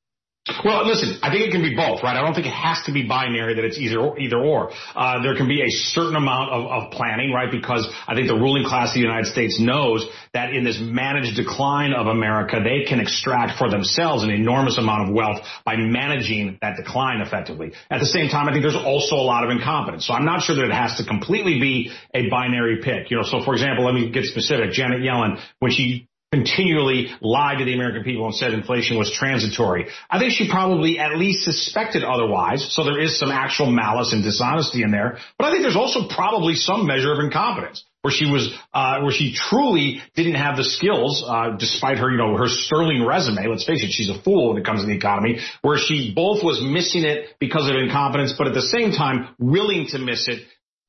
Well, listen, I think it can be both, right? I don't think it has to be binary, that it's either or. Either or. Uh, there can be a certain amount of, of planning, right? Because I think the ruling class of the United States knows that in this managed decline of America, they can extract for themselves an enormous amount of wealth by managing that decline effectively. At the same time, I think there's also a lot of incompetence. So I'm not sure that it has to completely be a binary pick. You know, so for example, let me get specific. Janet Yellen, when she continually lied to the American people and said inflation was transitory, I think she probably at least suspected otherwise. So there is some actual malice and dishonesty in there. But I think there's also probably some measure of incompetence where she was, uh, where she truly didn't have the skills, uh, despite her, you know, her sterling resume. Let's face it, she's a fool when it comes to the economy, where she both was missing it because of incompetence, but at the same time willing to miss it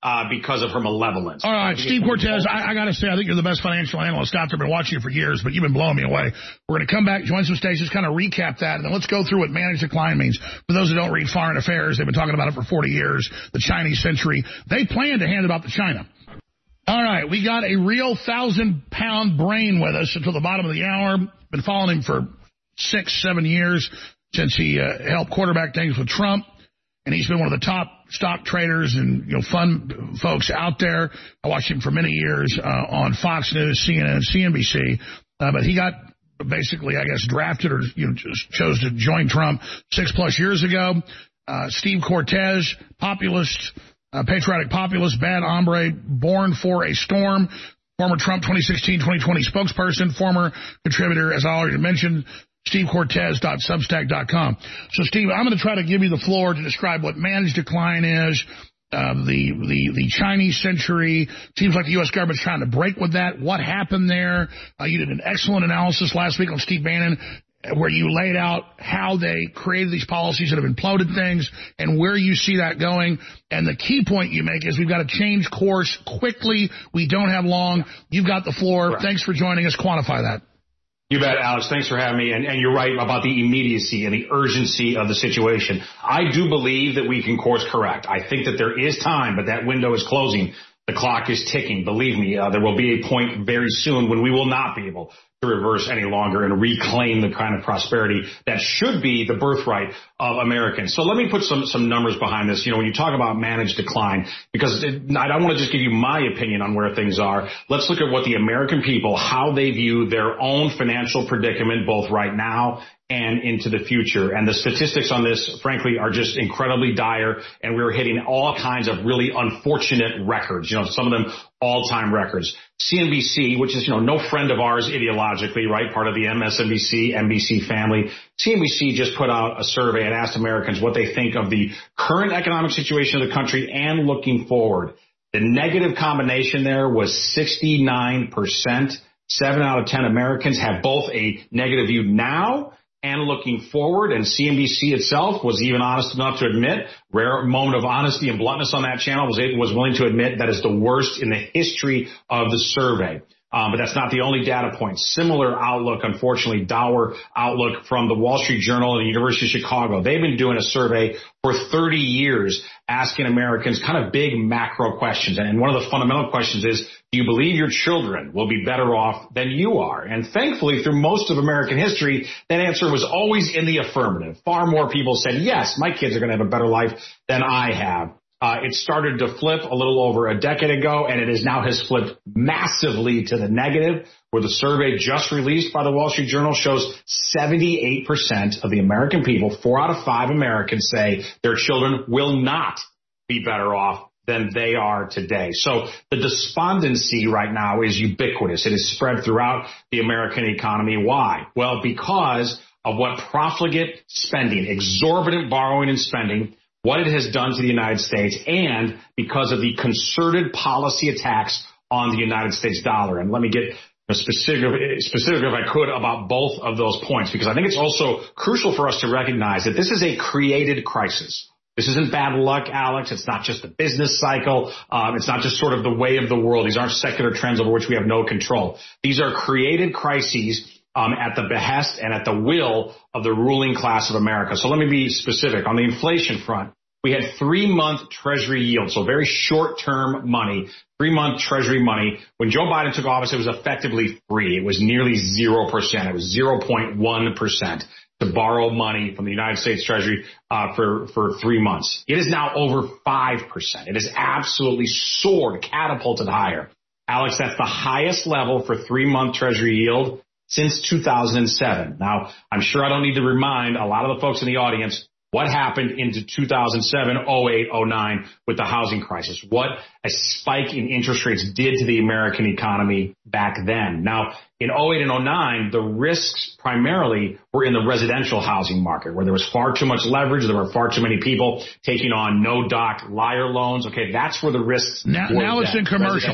uh, because of her malevolence. All right, Steve Cortes, I, I got to say, I think you're the best financial analyst out there. I've been watching you for years, but you've been blowing me away. We're going to come back, join some stations, kind of recap that, and then let's go through what managed decline means. For those who don't read Foreign Affairs, they've been talking about it for forty years, the Chinese century. They plan to hand it off to China. All right, we got a real thousand-pound brain with us until the bottom of the hour. Been following him for six, seven years since he uh, helped quarterback things with Trump. And he's been one of the top stock traders and, you know, fun folks out there. I watched him for many years uh, on Fox News, C N N, C N B C. Uh, but he got basically, I guess, drafted or, you know, just chose to join Trump six plus years ago. Uh, Steve Cortes, populist, uh, patriotic populist, bad hombre, born for a storm. Former Trump twenty sixteen twenty twenty spokesperson, former contributor, as I already mentioned, steve cortes dot substack dot com. So, Steve, I'm going to try to give you the floor to describe what managed decline is, uh, the, the, the Chinese century. Seems like the U S government's trying to break with that. What happened there? Uh, you did an excellent analysis last week on Steve Bannon, where you laid out how they created these policies that have imploded things and where you see that going. And the key point you make is we've got to change course quickly. We don't have long. You've got the floor. Right. Thanks for joining us. Quantify that. You bet, Alex. Thanks for having me. And, and you're right about the immediacy and the urgency of the situation. I do believe that we can course correct. I think that there is time, but that window is closing. The clock is ticking. Believe me, uh, there will be a point very soon when we will not be able to reverse any longer and reclaim the kind of prosperity that should be the birthright of Americans. So let me put some some numbers behind this. You know, when you talk about managed decline, because it, I don't want to just give you my opinion on where things are. Let's look at what the American people, how they view their own financial predicament, both right now and into the future. And the statistics on this, frankly, are just incredibly dire, and we're hitting all kinds of really unfortunate records, you know, some of them all-time records. C N B C, which is, you know, no friend of ours ideologically, right, part of the M S N B C, N B C family. C N B C just put out a survey and asked Americans what they think of the current economic situation of the country and looking forward. The negative combination there was sixty-nine percent. Seven out of ten Americans have both a negative view now and looking forward, and C N B C itself was even honest enough to admit, rare moment of honesty and bluntness on that channel, was was willing to admit that is the worst in the history of the survey. Um, but that's not the only data point. Similar outlook, unfortunately, dour outlook from the Wall Street Journal and the University of Chicago. They've been doing a survey for thirty years asking Americans kind of big macro questions. And one of the fundamental questions is, do you believe your children will be better off than you are? And thankfully, through most of American history, that answer was always in the affirmative. Far more people said, yes, my kids are going to have a better life than I have. Uh, it started to flip a little over a decade ago, and it is now has flipped massively to the negative, where the survey just released by the Wall Street Journal shows seventy-eight percent of the American people, four out of five Americans, say their children will not be better off than they are today. So the despondency right now is ubiquitous. It is spread throughout the American economy. Why? Well, because of what profligate spending, exorbitant borrowing and spending, what it has done to the United States, and because of the concerted policy attacks on the United States dollar. And let me get specific, specific if I could about both of those points, because I think it's also crucial for us to recognize that this is a created crisis. This isn't bad luck, Alex. It's not just a business cycle. Um, it's not just sort of the way of the world. These aren't secular trends over which we have no control. These are created crises Um, at the behest and at the will of the ruling class of America. So let me be specific. On the inflation front, we had three-month Treasury yield, so very short-term money, three-month Treasury money. When Joe Biden took office, it was effectively free. It was nearly zero percent. It was zero point one percent to borrow money from the United States Treasury uh, for, for three months. It is now over five percent. It has absolutely soared, catapulted higher. Alex, that's the highest level for three-month Treasury yield since two thousand seven. Now, I'm sure I don't need to remind a lot of the folks in the audience what happened into two thousand seven, oh eight, oh nine with the housing crisis, what a spike in interest rates did to the American economy back then. Now, in oh eight and oh nine, the risks primarily were in the residential housing market, where there was far too much leverage. There were far too many people taking on no-doc liar loans. Okay, that's where the risks now, were. Now it's in commercial.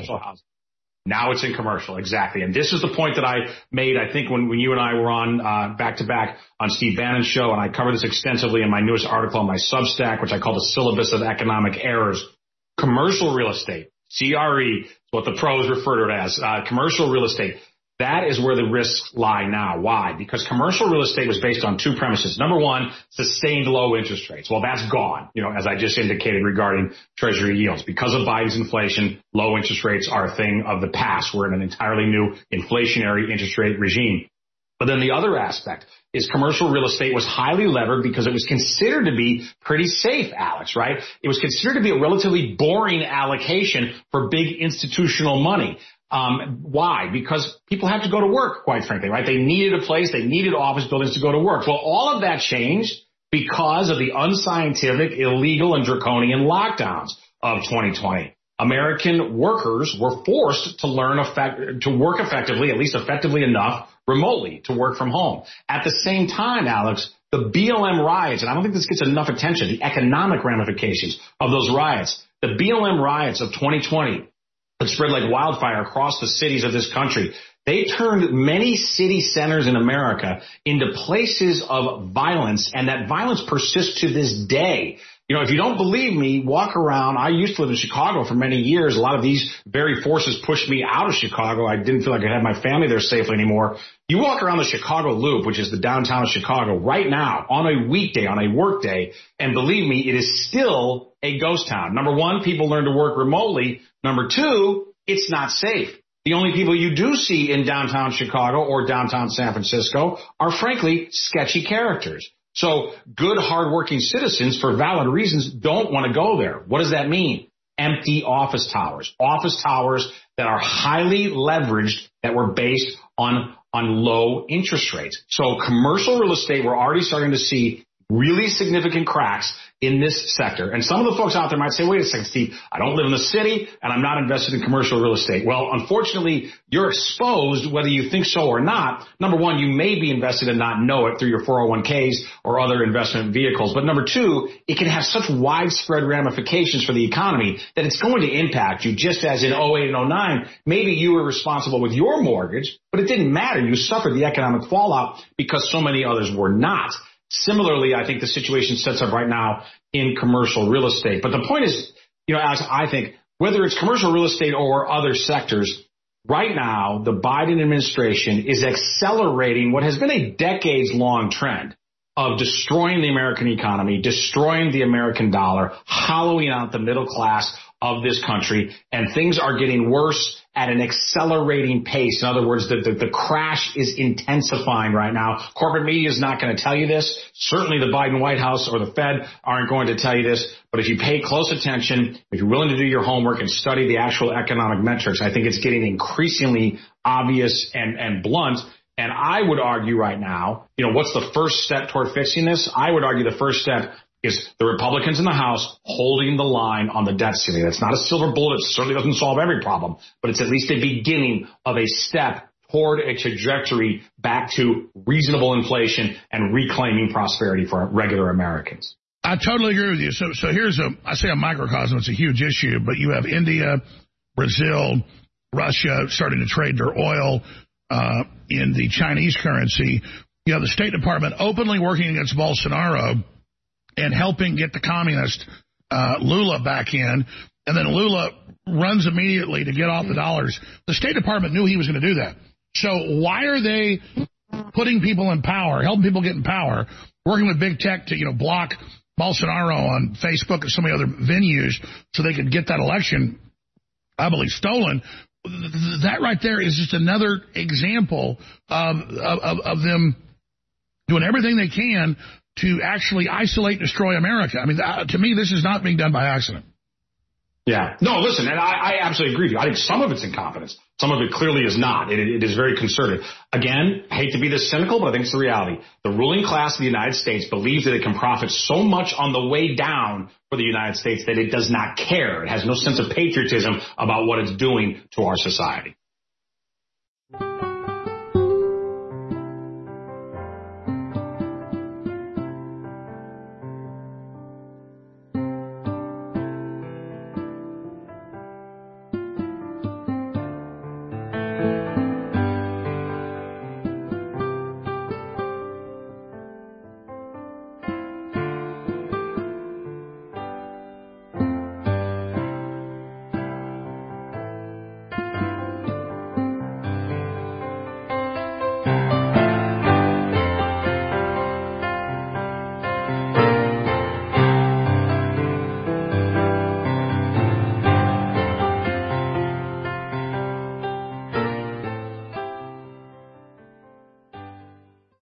Now it's in commercial, exactly. And this is the point that I made, I think, when, when you and I were on uh, back-to-back on Steve Bannon's show, and I covered this extensively in my newest article on my Substack, which I call The Syllabus of Economic Errors. commercial real estate, C R E, what the pros refer to it as, uh, commercial real estate. That is where the risks lie now. Why? Because commercial real estate was based on two premises. Number one, sustained low interest rates. Well, that's gone, you know, as I just indicated regarding Treasury yields. Because of Biden's inflation, low interest rates are a thing of the past. We're in an entirely new inflationary interest rate regime. But then the other aspect is commercial real estate was highly levered because it was considered to be pretty safe, Alex, right? It was considered to be a relatively boring allocation for big institutional money. Um, why? Because people have to go to work, quite frankly, right? They needed a place. They needed office buildings to go to work. Well, all of that changed because of the unscientific, illegal, and draconian lockdowns of twenty twenty. American workers were forced to learn effect, to work effectively, at least effectively enough, remotely to work from home. At the same time, Alex, the B L M riots, and I don't think this gets enough attention, the economic ramifications of those riots, the B L M riots of twenty twenty that spread like wildfire across the cities of this country, they turned many city centers in America into places of violence, and that violence persists to this day. You know, if you don't believe me, walk around. I used to live in Chicago for many years. A lot of these very forces pushed me out of Chicago. I didn't feel like I had my family there safely anymore. You walk around the Chicago Loop, which is the downtown of Chicago, right now on a weekday, on a work day, and believe me, it is still a ghost town. Number one, people learn to work remotely. Number two, it's not safe. The only people you do see in downtown Chicago or downtown San Francisco are, frankly, sketchy characters. So good, hardworking citizens, for valid reasons, don't want to go there. What does that mean? Empty office towers, office towers that are highly leveraged, that were based on, on low interest rates. So commercial real estate, we're already starting to see really significant cracks in this sector. And some of the folks out there might say, wait a second, Steve, I don't live in the city and I'm not invested in commercial real estate. Well, unfortunately, you're exposed whether you think so or not. Number one, you may be invested and not know it through your four oh one k's or other investment vehicles. But number two, it can have such widespread ramifications for the economy that it's going to impact you, just as in oh eight and oh nine, maybe you were responsible with your mortgage, but it didn't matter. You suffered the economic fallout because so many others were not. Similarly, I think the situation sets up right now in commercial real estate. But the point is, you know, Alex, I think whether it's commercial real estate or other sectors, right now, the Biden administration is accelerating what has been a decades-long trend of destroying the American economy, destroying the American dollar, hollowing out the middle class of this country, and things are getting worse at an accelerating pace. In other words, the, the, the crash is intensifying right now. Corporate media is not going to tell you this. Certainly the Biden White House or the Fed aren't going to tell you this. But if you pay close attention, if you're willing to do your homework and study the actual economic metrics, I think it's getting increasingly obvious and, and blunt. And I would argue right now, you know, what's the first step toward fixing this? I would argue the first step is the Republicans in the House holding the line on the debt ceiling. That's not a silver bullet. It certainly doesn't solve every problem, but it's at least a beginning of a step toward a trajectory back to reasonable inflation and reclaiming prosperity for regular Americans. I totally agree with you. So, so here's a, I say a microcosm. It's a huge issue, but you have India, Brazil, Russia starting to trade their oil uh, in the Chinese currency. You have the State Department openly working against Bolsonaro and helping get the communist uh, Lula back in, and then Lula runs immediately to get off the dollars. The State Department knew he was going to do that. So why are they putting people in power, helping people get in power, working with big tech to, you know, block Bolsonaro on Facebook and so many other venues so they could get that election, I believe, stolen? That right there is just another example of, of, of them doing everything they can to actually isolate, destroy America. I mean, uh, to me, this is not being done by accident. Yeah. No, listen, and I, I absolutely agree with you. I think some of it's incompetence. Some of it clearly is not. It, it is very concerted. Again, I hate to be this cynical, but I think it's the reality. The ruling class of the United States believes that it can profit so much on the way down for the United States that it does not care. It has no sense of patriotism about what it's doing to our society.